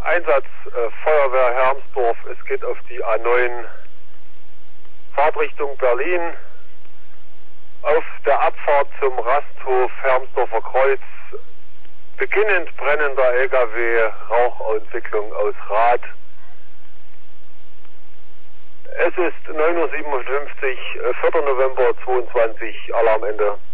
Einsatz Feuerwehr Hermsdorf. Es geht auf die A9 Fahrtrichtung Berlin. Auf der Abfahrt zum Rasthof Hermsdorfer Kreuz beginnend brennender LKW, Rauchentwicklung aus Rad. Es ist 9:57 Uhr, 4. November 22, Alarmende.